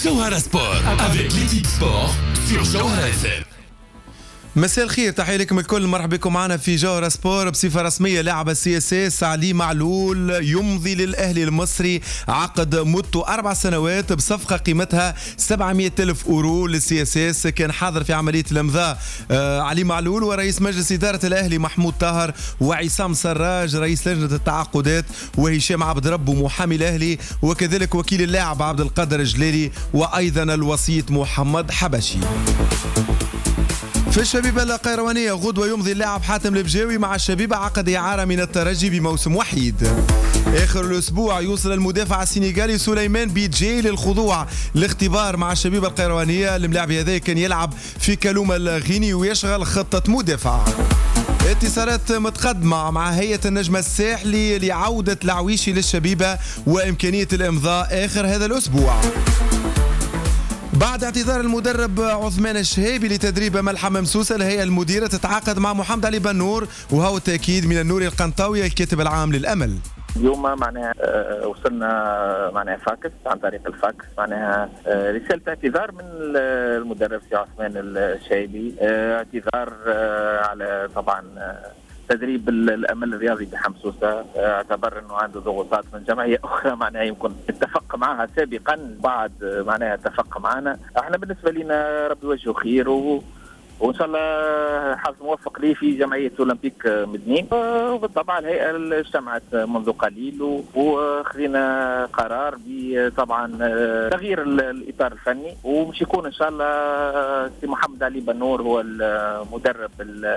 Jawhara Sport avec l'équipe sport sur Jawhara FM. مساء الخير، تحية لكم الكل، مرحبا بكم معنا في جوهرة سبور. بصفة رسمية لاعب السي اس اس علي معلول يمضي للأهلي المصري عقد مدته 4 سنوات بصفقة قيمتها 700,000 أورو للسي اس اس. كان حاضر في عملية الإمضاء علي معلول ورئيس مجلس إدارة الأهلي محمود طاهر وعصام سراج رئيس لجنة التعاقدات وهشام عبد رب محامي الأهلي وكذلك وكيل اللاعب عبد القادر جليلي وأيضا الوسيط محمد حبشي. في الشبيبة القيروانية غدوة يمضي اللاعب حاتم البجاوي مع الشبيبة عقد إعارة من الترجي بموسم وحيد. آخر الأسبوع يوصل المدافع السنغالي سليمان بيجي للخضوع لاختبار مع الشبيبة القيروانية. الملاعب هذا كان يلعب في كالوما الغيني ويشغل خطة مدافع. اتصالات متقدمة مع هيئة النجم الساحلي لعودة العويشي للشبيبة وإمكانية الإمضاء آخر هذا الأسبوع. بعد اعتذار المدرب عثمان الشهيبي لتدريب ملحمة مسوسة، الهيئة المديرة تتعاقد مع محمد علي بنور وهو التأكيد من النور القنطاوي الكاتب العام للأمل. اليوم معناها وصلنا معناها فاكس عن طريق الفاكس معناها رسالة اعتذار من المدرب سي عثمان الشهيبي، اعتذار على طبعا تدريب الامل الرياضي بحمصوسه، اعتبر انه عنده ضغوطات من جمعيه اخرى معناها يمكن اتفق معها سابقا بعد معناها اتفق معنا. احنا بالنسبه لنا ربي يوجهه خير وان شاء الله حظ موفق لي في جمعيه اولمبيك مدنين. وبالطبع الهيئه اجتمعت منذ قليل وخذينا قرار بطبعا تغيير الاطار الفني، ومش يكون ان شاء الله سي محمد علي بنور هو المدرب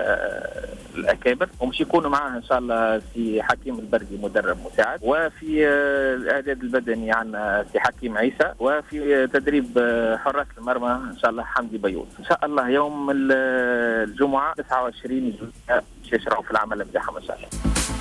الاكابر، ومش يكونوا معاه ان شاء الله سي حكيم البردي مدرب مساعد، وفي الاعداد البدني عندنا سي حكيم عيسى، وفي تدريب حراس المرمى ان شاء الله حمدي بيوت. ان شاء الله يوم الجمعة 29 جويلية يشرعوا في العمل بتاعهم إن شاء الله.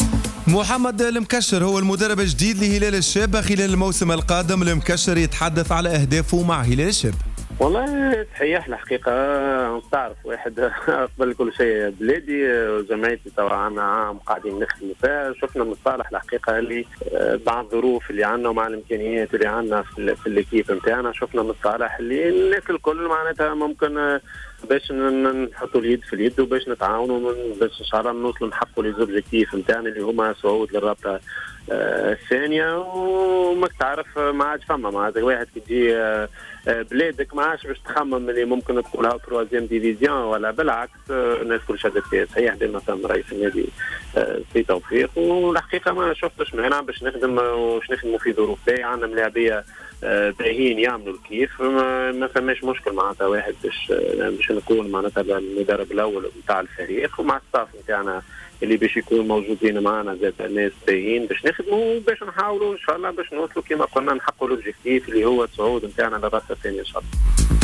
محمد المكشر هو المدرب الجديد لهلال الشاب خلال الموسم القادم. المكشر يتحدث على أهدافه مع هلال الشاب. والله صحيح الحقيقة تعرف واحد قبل كل شيء بلادي وجمعيتي توا عنا عام قاعدين نخدموا فيها. شفنا من صالح الحقيقة اللي مع الظروف اللي عنا ومع الإمكانيات اللي عنا في الكيف نتاعنا، شفنا من صالح اللي الناس الكل معناتها ممكن باش نحطوا اليد في اليد وباش نتعاونوا باش ان شاء الله نوصلوا نحققوا لي زوبجيكتيف نتاعنا اللي هما صعود للرابطه الثانيه. وما تعرف ما عادش فما معناتها واحد كي تجي بلادك ما عادش باش تخمم اللي ممكن تقولها تروازيام ديفيزيون ولا بالعكس الناس كل شدت فيها. صحيح ديما ثم رئيس النادي في توفيق، والحقيقه ما شفتش مانع باش نخدم وش نخدموا في ظروف باهيه. عندنا ملاعبيه باهيين يعملوا الكيف، ما فماش مشكل معناتها واحد باش نكون معناتها المدرب الاول نتاع الفريق ومع الستاف نتاعنا اللي باش يكونوا موجودين معنا زاد الناس باهيين باش نخدموا باش نحاولوا ان شاء الله باش نوصلوا كما قلنا نحققوا الاوبجيكتيف اللي هو الصعود نتاعنا للرابطه الثانيه ان شاء الله.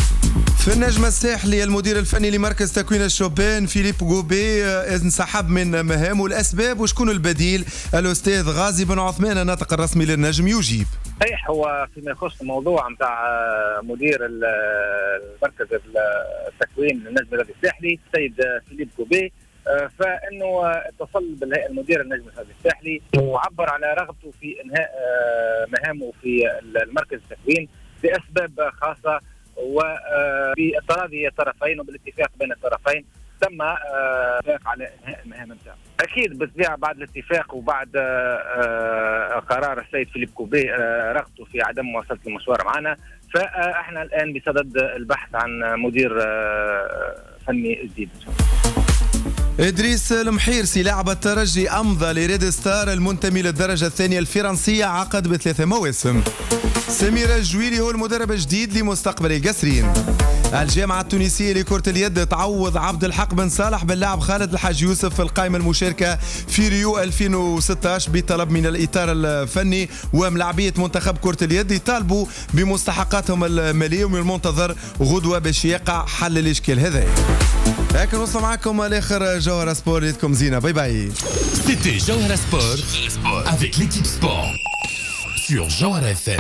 في النجم الساحلي المدير الفني لمركز تكوين الشوبان فيليب غوبي انسحب من مهامه. الاسباب وشكون البديل؟ الاستاذ غازي بن عثمان الناطق الرسمي للنجم يجيب. صحيح، هو فيما يخص الموضوع نتاع مدير المركز التكوين للنجم الرياضي الساحلي السيد فيليب غوبي، فانه اتصل بالهيئه المديره النجم الرياضي الساحلي وعبر على رغبته في انهاء مهامه في المركز التكوين باسباب خاصه وبالتراضي الطرفين وبالاتفاق بين الطرفين. تم اتفاق على انهاء المهام نتاعو. اكيد بالطبيعه بعد الاتفاق وبعد قرار السيد فيليب غوبي رغبته في عدم مواصله المشوار معنا، فاحنا الان بصدد البحث عن مدير فني جديد ان شاء الله. إدريس المحيرسي لاعب الترجي أمضى لريد ستار المنتمي للدرجة الثانية الفرنسية عقد ب3 مواسم. سمير الجويلي هو المدرب الجديد لمستقبل القصرين. الجامعة التونسية لكرة اليد تعوض عبد الحق بن صالح باللاعب خالد الحاج يوسف في القائمة المشاركة في ريو 2016 بطلب من الإطار الفني وملاعبية منتخب كرة اليد يطالبوا بمستحقاتهم المالية، ومن المنتظر غدوة باش يقع حل الإشكال هذا. هكا نوصل معكم لاخر جوهرة سبور. ليتكم زينة، باي باي. C'était Jawhara Sport avec l'équipe sport sur Jawhara FM.